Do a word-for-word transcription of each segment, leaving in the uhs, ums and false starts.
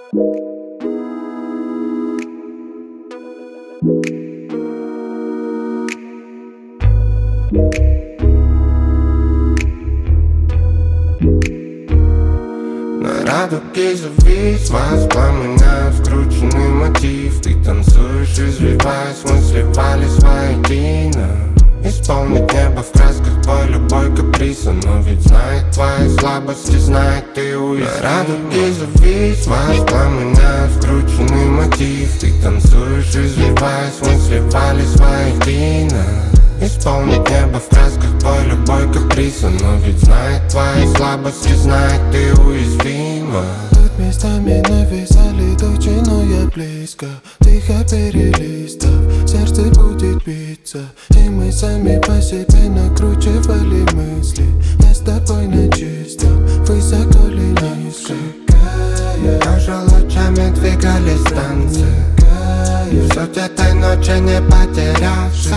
На радуге завис, воспламеняя скрученный мотив. Ты танцуешь, извиваясь, мы сливались воедино. Исполнить небо в красках твой любой каприз. Но ведь знает твои слабости, знает ты уязвим. На радуге завис, воспламеняя скрученный мотив. Ты танцуешь, извиваясь, мы сливались воедино. Исполнить небо в красках твой любой каприз. Но ведь знает твои слабости, знает ты уязвима. Тут местами нависали тучи, но я близко. Тихо перелистав, сердце будет биться. И мы сами по себе накручивали мысли. Я с тобой на чистом, высоко ли низко. Тоже лучами двигались танцы. В суть этой ночи не потеряться.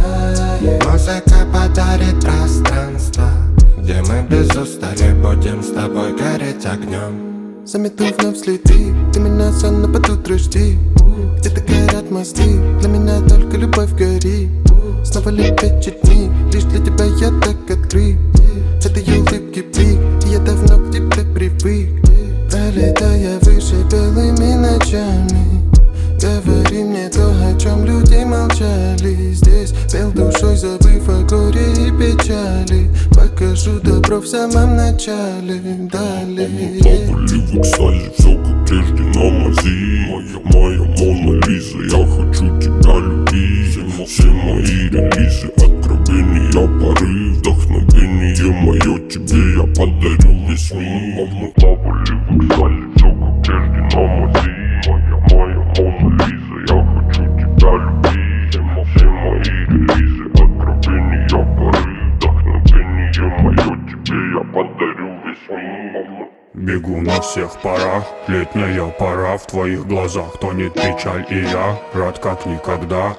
Музыка подарит пространство, где мы без устали будем с тобой гореть огнем. Замету вновь следы, ты меня сонно под утро жди. Где-то горят мосты, для меня только любовь горит. Снова лепечет дни, лишь для тебя я так открыт. Это ее улыбки блик, и я давно к тебе привык. Пролетая выше белыми ночами, говори мне то, о чем люди молчали. Здесь пел душой, забыв о горе и печали. Покажу добро в самом начале, далее. Плавали в экстазе, все как прежде на мази. Моя, моя Мона Лиза, я хочу тебя любить. Все мои релизы, откровения, порыв, вдохновение мое тебе я подарю весь мир. Мы плавали в экстазе, все как прежде на мази. Моя, моя Мона Лиза, я хочу тебя любить. Все мои релизы, откровения, порыв, вдохновение мое тебе я подарю весь мир. Бегу на всех парах, летняя пора. В твоих глазах тонет печаль, и я рад как никогда.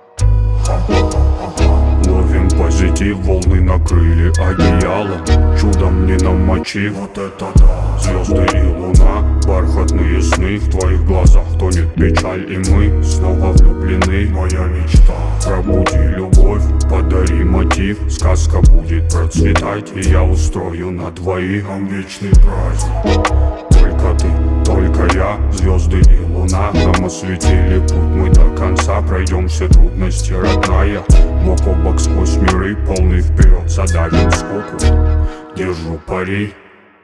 Ловим позитив, волны накрыли одеялом. Чудом не намочив, вот это да. Звезды и луна, бархатные сны. В твоих глазах тонет печаль, и мы снова влюблены. Моя мечта, пробуди любовь, подари мотив. Сказка будет процветать, и я устрою на двоих нам вечный праздник. Только ты, только я, звезды и луна. Нам осветили путь, мы до конца пройдем все трудности, родная. Бок о бок сквозь миры, полный вперед, задавим скуку. Держу пари.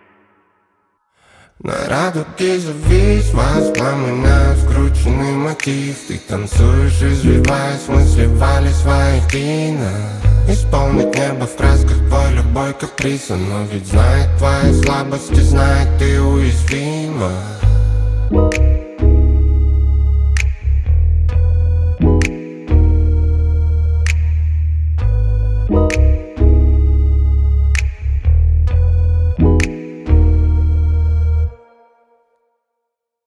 На радуге завис, воспламеняя скрученный мотив. Ты танцуешь, извиваясь, мы сливались воедино. Исполнить небо в красках твой любой каприз. Но ведь знает твои слабости, знает ты уязвима. We'll be right back.